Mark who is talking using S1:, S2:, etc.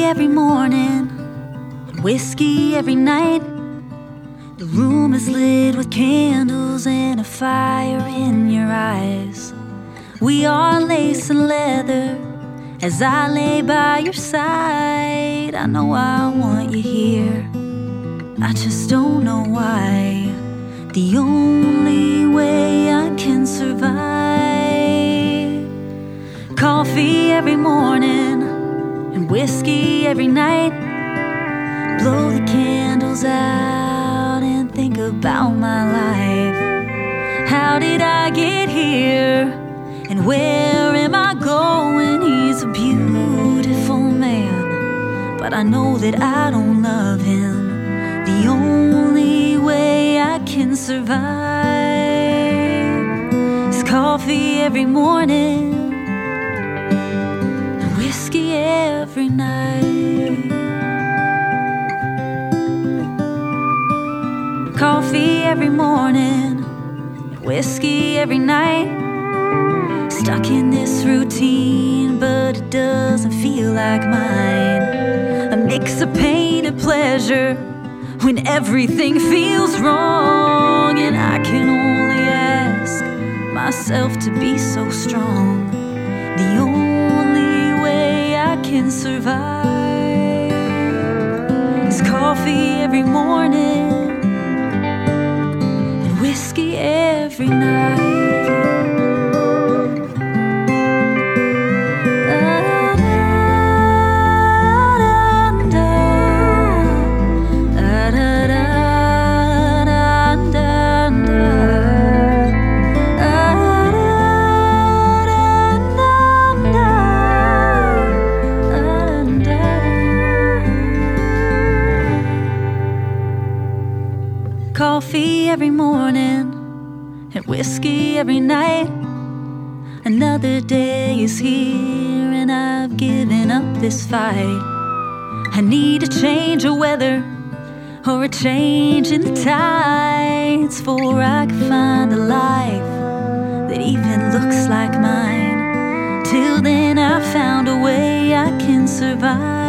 S1: every morning, whiskey every night. The room is lit with candles and a fire in your eyes. We are lace and leather as I lay by your side. I know I want you here, I just don't know why. The only way I can survive. Coffee every morning and whiskey every night. Blow the candles out and think about my life. How did I get here? And where am I going? He's a beautiful man, but I know that I don't love him. The only way I can survive is coffee every morning and whiskey every night. Coffee every morning and whiskey every night. Stuck in this routine, but it doesn't feel like mine. A mix of pain and pleasure when everything feels wrong. And I can only ask myself to be so strong. The only way I can survive is coffee every morning and whiskey every night. Coffee every morning and whiskey every night. Another day is here and I've given up this fight. I need a change of weather or a change in the tides, for I can find a life that even looks like mine. Till then I found a way I can survive.